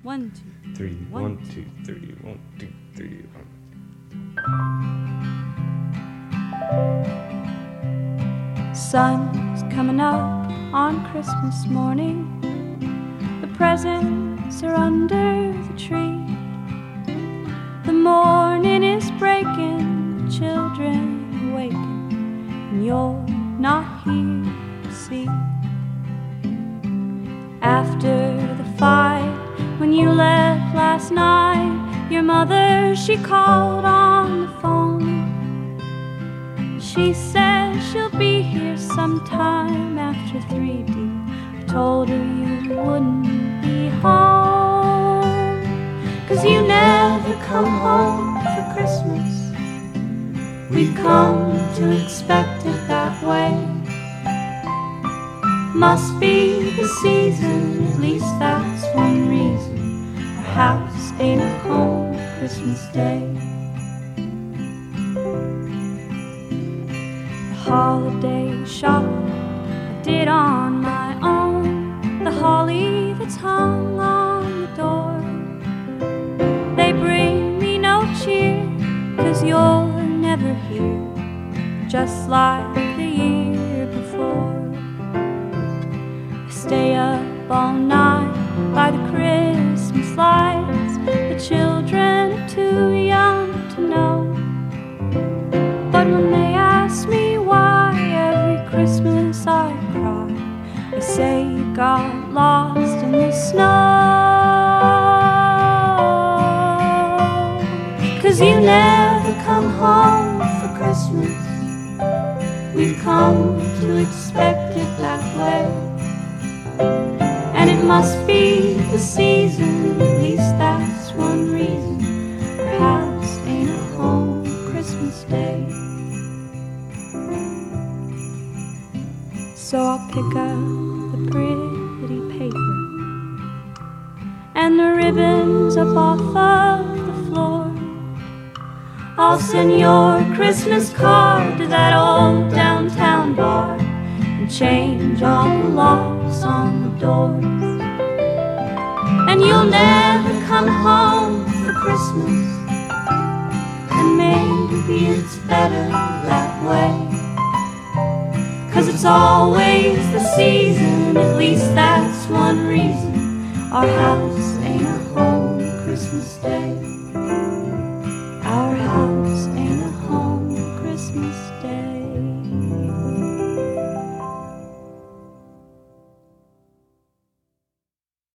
1, 2, 3, 1, 2, 3, 1, 2, 3, 1. Sun's coming up on Christmas morning. The presents are under the tree. The morning is breaking, the children awaken, and you're not here to see. After the fight, when you left last night, your mother, she called on the phone. She said she'll be here sometime after 3, dear. I told her you wouldn't be home, 'cause you never come home for Christmas. We've come to expect it that way. Must be the season, at least that's one reason. Our house ain't a home Christmas Day. The holiday shopping I did on my own. The holly that's hung on the door, they bring me no cheer, 'cause you're never here, just like the year before. Stay up all night by the Christmas lights. The children are too young to know, but when they ask me why every Christmas I cry, I say you got lost in the snow. 'Cause you never come home for Christmas. We've come to expect it that way. And it must be the season, at least that's one reason. Our house ain't a home Christmas Day. So I'll pick up the pretty paper and the ribbons up off of the floor. I'll send your Christmas card to that old downtown bar and change all the locks on the doors. And you'll never come home for Christmas, and maybe it's better that way. 'Cause it's always the season, at least that's one reason. Our house ain't a home Christmas Day.